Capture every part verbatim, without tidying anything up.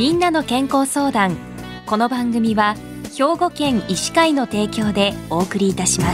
みんなの健康相談。この番組は兵庫県医師会の提供でお送りいたします。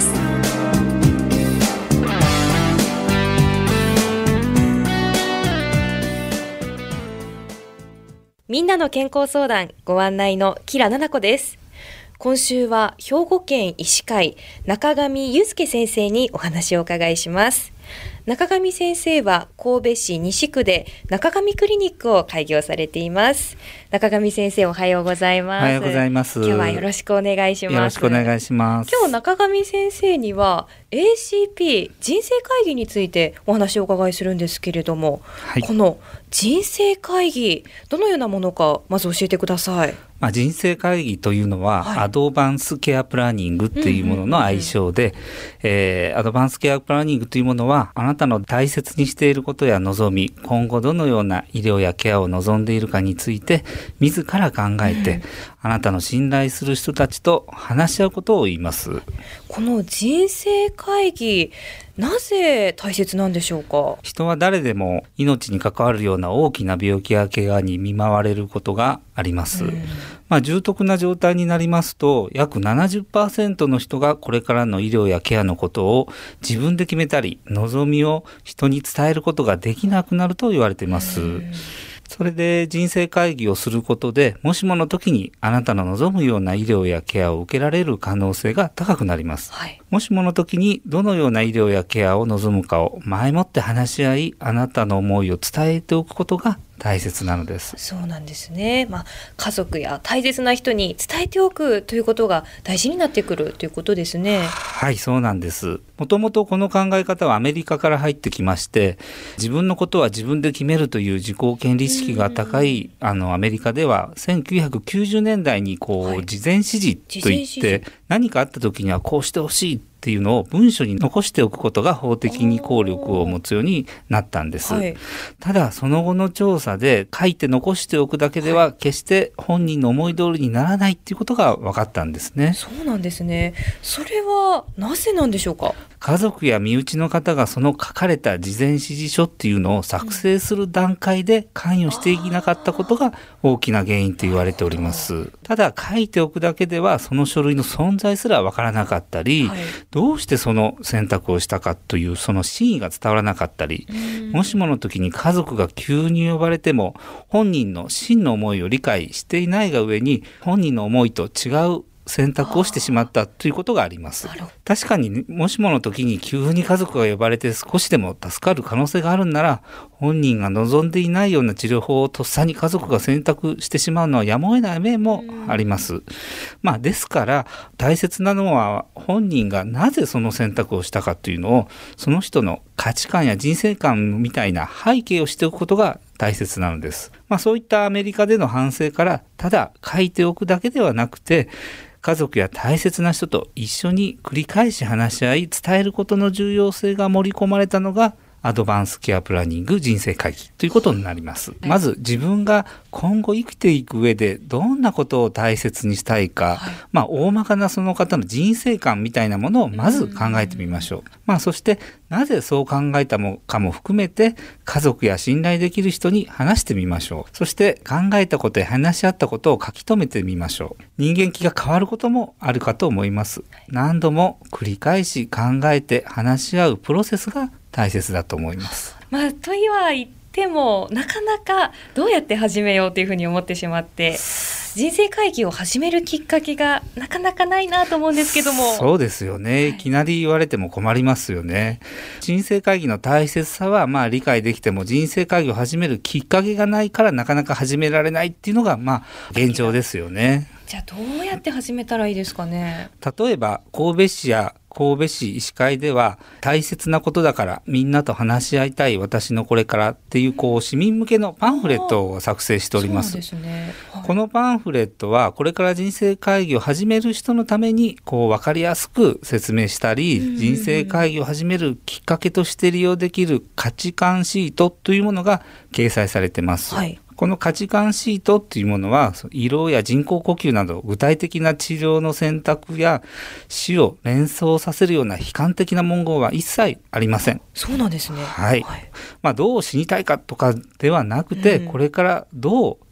みんなの健康相談、ご案内の吉良奈々子です。今週は兵庫県医師会中上祐介先生にお話をお伺いします。中上先生は神戸市西区で中上クリニックを開業されています。中上先生、おはようございます。 おはようございます。 今日はよろしくお願いします。 よろしくお願いします。 今日中上先生には エーシーピー 人生会議についてお話をお伺いするんですけれども、はい、この人生会議、どのようなものかまず教えてください。 まあ、人生会議というのは、はい、アドバンスケアプランニングっていうものの愛称で、えー、アドバンスケアプランニングというものは、あなたの大切にしていることや望み、今後どのような医療やケアを望んでいるかについて自ら考えて、うん、あなたの信頼する人たちと話し合うことを言います。 この人生会議、なぜ大切なんでしょうか。 人は誰でも命に関わるような大きな病気や怪我に見舞われることがあります。うん、まあ、重篤な状態になりますと、約 ななじゅっパーセント の人がこれからの医療やケアのことを自分で決めたり、望みを人に伝えることができなくなると言われています。うん、それで人生会議をすることで、もしもの時にあなたの望むような医療やケアを受けられる可能性が高くなります。はい、もしもの時にどのような医療やケアを望むかを前もって話し合い、あなたの思いを伝えておくことが大切なのです。 そうなんですね。まあ、家族や大切な人に伝えておくということが大事になってくるということですね。 はい、そうなんです。もともとこの考え方はアメリカから入ってきまして、自分のことは自分で決めるという自己権利意識が高いあのアメリカではせんきゅうひゃくきゅうじゅうねんだいにこう、はい、事前指示といって何かあった時にはこうしてほしいっていうのを文書に残しておくことが法的に効力を持つようになったんです。はい、ただその後の調査で書いて残しておくだけでは決して本人の思い通りにならないっていうことが分かったんですね。 そうなんですね。それはなぜなんでしょうか。 家族や身内の方がその書かれた事前指示書っていうのを作成する段階で関与していなかったことが大きな原因と言われております。ただ書いておくだけではその書類の存在すらわからなかったり、はい、どうしてその選択をしたかというその真意が伝わらなかったり、もしもの時に家族が急に呼ばれても本人の真の思いを理解していないが上に本人の思いと違う選択をしてしまったということがあります。確かにもしもの時に急に家族が呼ばれて少しでも助かる可能性があるんなら、本人が望んでいないような治療法をとっさに家族が選択してしまうのはやむを得ない面もあります。まあ、ですから大切なのは本人がなぜその選択をしたかというのを、その人の価値観や人生観みたいな背景をしておくことが大切なのです。まあ、そういったアメリカでの反省から、ただ書いておくだけではなくて、家族や大切な人と一緒に繰り返し話し合い伝えることの重要性が盛り込まれたのがアドバンスケアプランニング人生会議ということになります。はい、まず自分が今後生きていく上でどんなことを大切にしたいか、はい、まあ大まかなその方の人生観みたいなものをまず考えてみましょう。まあそしてなぜそう考えたのかも含めて家族や信頼できる人に話してみましょう。そして考えたことや話し合ったことを書き留めてみましょう。人間気が変わることもあるかと思います。何度も繰り返し考えて話し合うプロセスが大切だと思います。 まあ、とは言ってもなかなかどうやって始めようというふうに思ってしまって、人生会議を始めるきっかけがなかなかないなと思うんですけども。 そうですよね、はい、いきなり言われても困りますよね。人生会議の大切さはまあ理解できても、人生会議を始めるきっかけがないからなかなか始められないっていうのがまあ現状ですよね。 じゃあどうやって始めたらいいですかね。 例えば神戸市や神戸市医師会では、大切なことだからみんなと話し合いたい私のこれからっていう、こう市民向けのパンフレットを作成しております。 そうですね。はい、このパンフレットはこれから人生会議を始める人のためにこう分かりやすく説明したり、人生会議を始めるきっかけとして利用できる価値観シートというものが掲載されています。はい、この価値観シートっていうものは、胃ろうや人工呼吸など具体的な治療の選択や死を連想させるような悲観的な文言は一切ありません。 そうなんですね。 はい。はい、まあ、どう死にたいかとかではなくて、うん、これからどう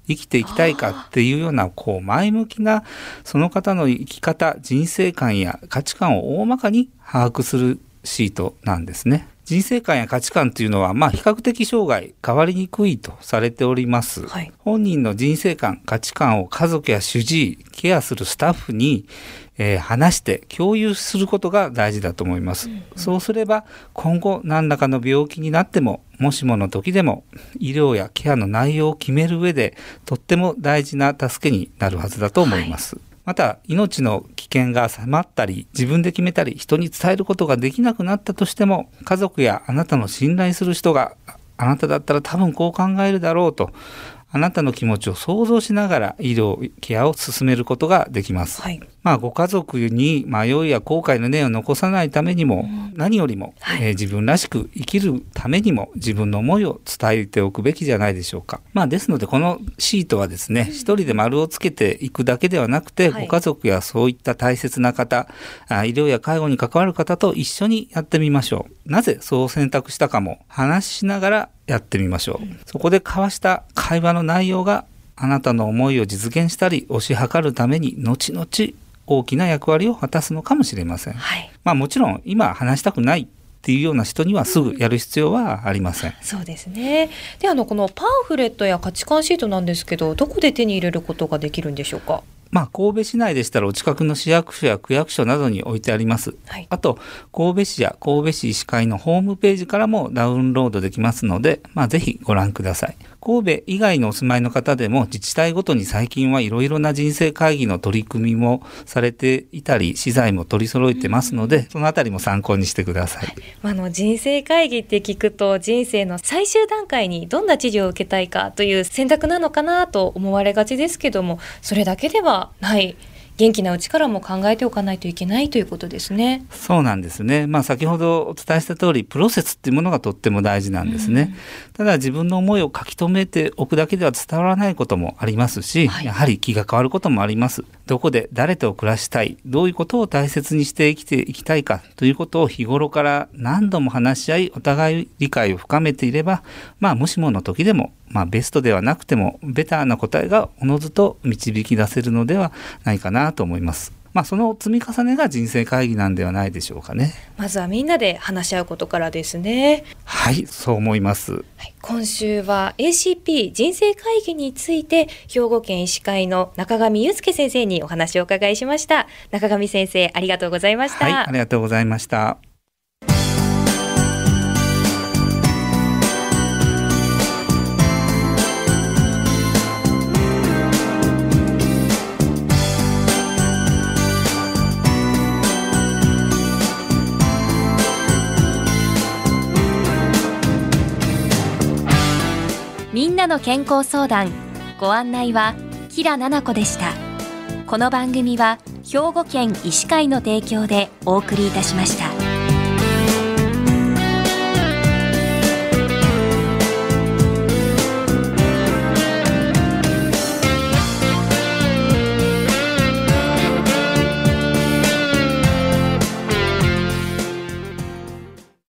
生きていきたいかっていうようなこう前向きなその方の生き方、人生観や価値観を大まかに把握するシートなんですね。人生観や価値観というのは、まあ、比較的生涯変わりにくいとされております、はい、本人の人生観、価値観を家族や主治医、ケアするスタッフに、えー、話して共有することが大事だと思います、うんうん、そうすれば今後何らかの病気になってももしもの時でも医療やケアの内容を決める上でとっても大事な助けになるはずだと思います、はい、また命の危険が迫ったり自分で決めたり人に伝えることができなくなったとしても家族やあなたの信頼する人があなただったら多分こう考えるだろうとあなたの気持ちを想像しながら医療ケアを進めることができます、はい、まあ、ご家族に迷いや後悔の念を残さないためにも、うん、何よりも、はい、えー、自分らしく生きるためにも自分の思いを伝えておくべきじゃないでしょうか。まあ、ですのでこのシートはですね、うん、一人で丸をつけていくだけではなくて、はい、ご家族やそういった大切な方、あ医療や介護に関わる方と一緒にやってみましょう。なぜそう選択したかも話しながらやってみましょう、うん、そこで交わした会話の内容があなたの思いを実現したり推し量るために後々大きな役割を果たすのかもしれません、はい、まあもちろん今話したくないっていうような人にはすぐやる必要はありません、うん、 そうですね。で、あのこのパンフレットや価値観シートなんですけどどこで手に入れることができるんでしょうか。 まあ、神戸市内でしたらお近くの市役所や区役所などに置いてあります、はい、あと神戸市や神戸市医師会のホームページからもダウンロードできますので、まあ、ぜひご覧ください。神戸以外のお住まいの方でも自治体ごとに最近はいろいろな人生会議の取り組みもされていたり資材も取り揃えてますので、うん、そのあたりも参考にしてください、はい、 あの人生会議って聞くと人生の最終段階にどんな治療を受けたいかという選択なのかなと思われがちですけどもそれだけではない、元気なうちからも考えておかないといけないということですね。 そうなんですね、まあ、先ほどお伝えした通りプロセスっていうものがとっても大事なんですね、うん、ただ自分の思いを書き留めておくだけでは伝わらないこともありますし、はい、やはり気が変わることもあります。どこで誰と暮らしたい、どういうことを大切にして生きていきたいかということを日頃から何度も話し合いお互い理解を深めていれば、まあもしもの時でもまあベストではなくてもベターな答えがおのずと導き出せるのではないかなと思います。まあその積み重ねが人生会議なんではないでしょうかね。 まずはみんなで話し合うことからですね。 はい、そう思います、はい、 今週は エーシーピー 人生会議について兵庫県医師会の中上祐介先生にお話をお伺いしました。中上先生ありがとうございました。 はい、ありがとうございました。 みんなの健康相談、ご案内は吉良奈々子でした。この番組は兵庫県医師会の提供でお送りいたしました。